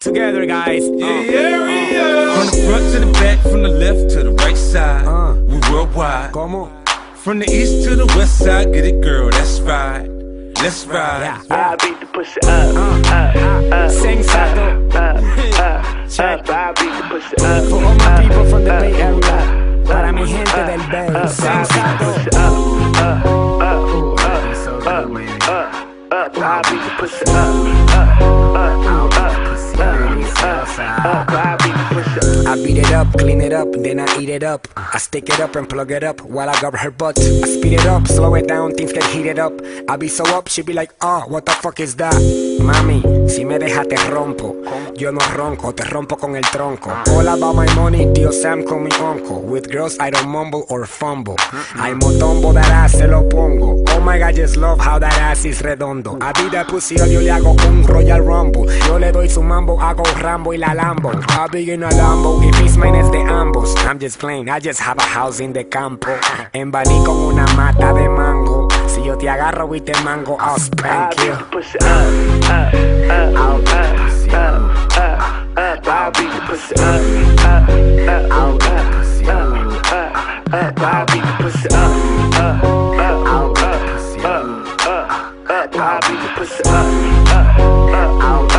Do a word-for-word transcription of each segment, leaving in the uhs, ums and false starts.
Together, guys. Yeah, yeah, yeah. From the front to the back, from the left to the right side. Uh, we worldwide. Como? From the east to the west side, get it, girl. That's right. Let's ride. Yeah. I beat the pussy up, uh, up, up. Sensato. Up, up, up. I beat the pussy up. For all my people from the Bay Area, para mi gente del Bay. Sensato. Up, up, up, up, up, up, up. I beat the pussy up, up, up, up, up, up. I beat the pussy up. I beat it up, clean it up, then I eat it up. I stick it up and plug it up while I grab her butt. I speed it up, slow it down, things get heated up. I be so up, she be like, oh, what the fuck is that? Mami, si me deja te rompo. Yo no ronco, te rompo con el tronco. All about my money, Tío Sam con mi uncle. With girls I don't mumble or fumble. I motombo that ass, se lo pongo. Oh my god, just love how that ass is redondo. I beat that pussy up, yo le hago un Royal Rumble. Yo le doy su mambo, hago Rambo y la Lambo. I be in a Lambo, if he's mine es de ambos. I'm just playing, I just have a house in the campo. En Bani con una mata de mango. Si yo te agarro y te mango, I'll spank you. Pussy up, up, up, up, up, up, up. I beat the pussy up, up, up, up, up, up, up. I beat the pussy up, up, up, up, up, up, up. I beat the pussy up, up, up, up,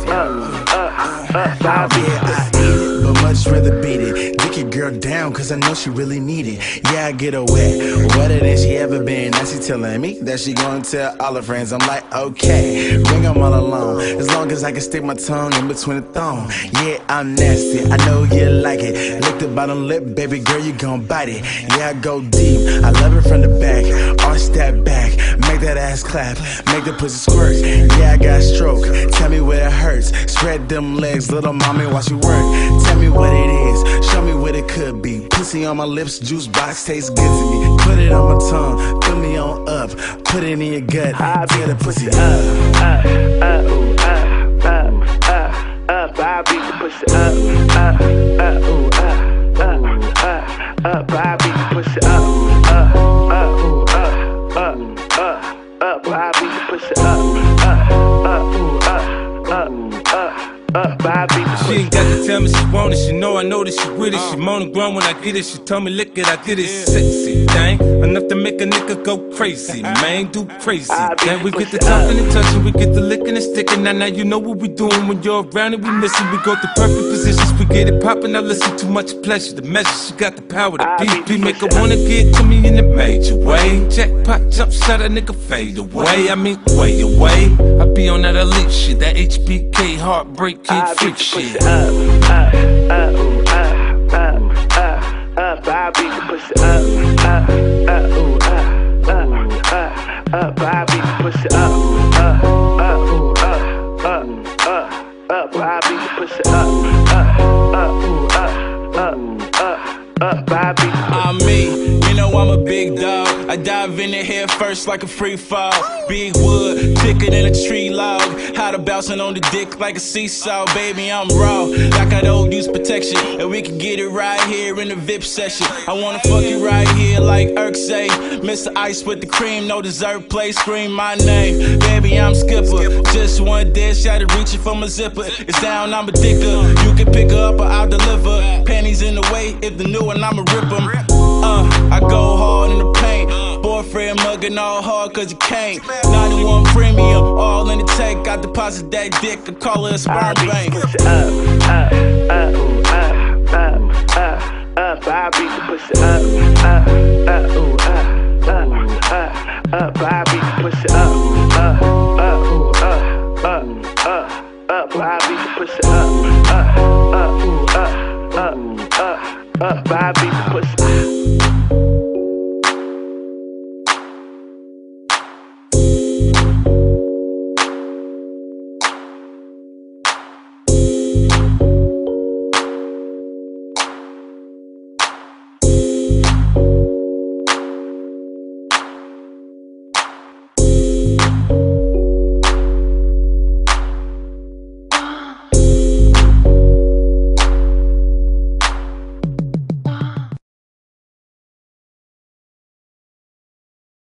up, up, up. I beat the pussy up. But much rather beat it. Dick your girl down, cause I know she really need it. Yeah, I get her wet, wetter than she ever been. Now she telling me that she gonna tell all her friends. I'm like, okay, bring them all along. As long as I can stick my tongue in between the thong. Yeah, I'm nasty, I know you like it. Lick the bottom lip, baby girl, you gon' bite it. Yeah, I go deep, I love it from the back. Arch that back, make that ass clap. Make the pussy squirt, yeah, I got stroke. Tell me where it hurts, spread them legs, little mommy, watch you work. Tell me what it is, show me what it could be. Pussy on my lips, juice box tastes good to me. Put it on my tongue, fill me on up. Put it in your gut, I tear the pussy up. Up, up, ooh, up, up, up, up. I beat the pussy up, up, up, ooh, up, up, up, up. I beat the pussy up, up, up, ooh, up, up, up, up. I beat the pussy up, up, up, ooh, up, up, up. Up, I beat the She ain't got to tell me she want it. She know I know that she with it. She moan and groan when I get it. She told me lick it, I did it. Sexy thing, enough to make a nigga go crazy. Man, do crazy. Then we get the talking and touching, we get the licking and sticking. Now, now you know what we doing when you're around and we missing. We go to perfect positions, we get it popping. Now listen, too much pleasure. The measure, she got the power to beat. Beat make her wanna get to me in a major way. Jackpot, jump shot, a nigga fade away. I mean, way away. I be on that elite shit, that H B K heartbreak. I Freak beat the shit. pussy up, up, up, ooh, up, up, up, up. I beat the pussy up, up, up, ooh, up, up, up, up. I beat the pussy up, up, up, ooh, up, up, up, up. I beat the pussy up, up, up, ooh, up, up, up, up. I beat the pussy. I'm me, you know I'm a big dog. I dive in the head first like a free fall. Big wood, thicker than a tree log. How to bouncing on the dick like a seesaw. Baby, I'm raw, like I don't use protection. And we can get it right here in the V I P session. I wanna fuck you right here like Urk say. Mister Ice with the cream, no dessert play. Scream my name, baby, I'm Skipper. Just one dead shot of reaching for my zipper. It's down, I'm a dicker. You can pick her up or I'll deliver. Panties in the way, if the new one, I'ma rip them. Uh, I go hard in the paint. Boyfriend mugging all hard cause he can't. ninety-one premium, all in the tank. I deposit that dick, I call it a sperm bank. Up, up, up, ooh, up, up, up, up. I beat the pussy up, up, up, ooh, up, up, up, up. I beat the pussy up, up, up, ooh, up, up, up, up. I beat the pussy up, up, up, ooh, up, up, up, up. I beat